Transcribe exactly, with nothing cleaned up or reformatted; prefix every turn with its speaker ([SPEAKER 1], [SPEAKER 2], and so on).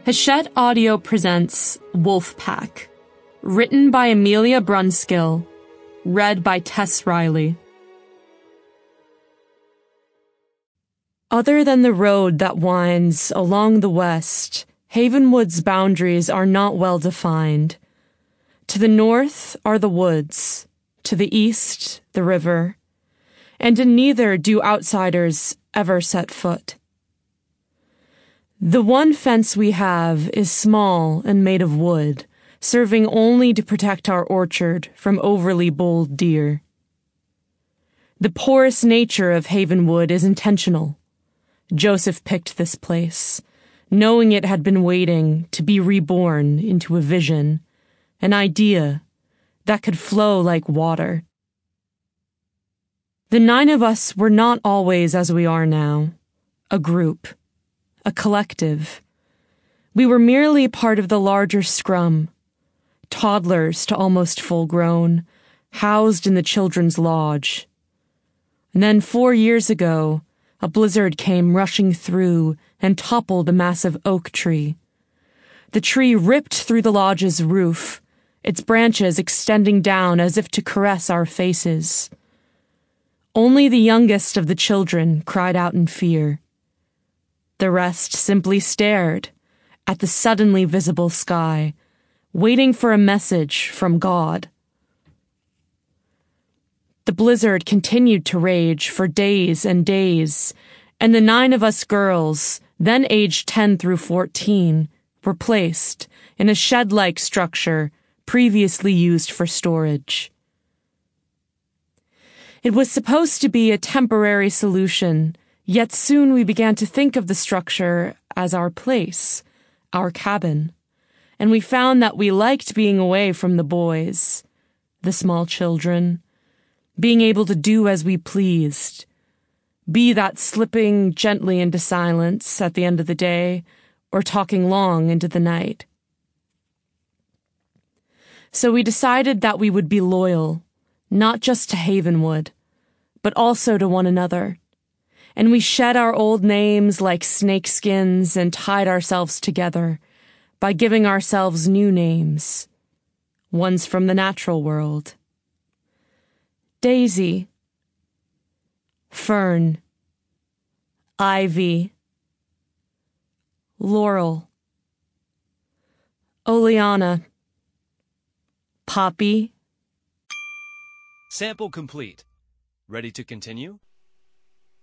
[SPEAKER 1] Hachette Audio presents Wolfpack, written by Amelia Brunskill, read by Tess Riley. Other than the road that winds along the west, Havenwood's boundaries are not well defined. To the north are the woods, to the east the river, and in neither do outsiders ever set foot. The one fence we have is small and made of wood, serving only to protect our orchard from overly bold deer. The porous nature of Havenwood is intentional. Joseph picked this place, knowing it had been waiting to be reborn into a vision, an idea that could flow like water. The nine of us were not always as we are now, a group. A collective. We were merely part of the larger scrum, toddlers to almost full-grown, housed in the children's lodge. And then four years ago, a blizzard came rushing through and toppled a massive oak tree. The tree ripped through the lodge's roof, its branches extending down as if to caress our faces. Only the youngest of the children cried out in fear. The rest simply stared at the suddenly visible sky, waiting for a message from God. The blizzard continued to rage for days and days, and the nine of us girls, then aged ten through fourteen, were placed in a shed-like structure previously used for storage. It was supposed to be a temporary solution. Yet soon we began to think of the structure as our place, our cabin, and we found that we liked being away from the boys, the small children, being able to do as we pleased, be that slipping gently into silence at the end of the day or talking long into the night. So we decided that we would be loyal, not just to Havenwood, but also to one another. And we shed our old names like snakeskins and tied ourselves together by giving ourselves new names, ones from the natural world. Daisy, Fern, Ivy, Laurel, Oleana, Poppy.
[SPEAKER 2] Sample complete. Ready to continue?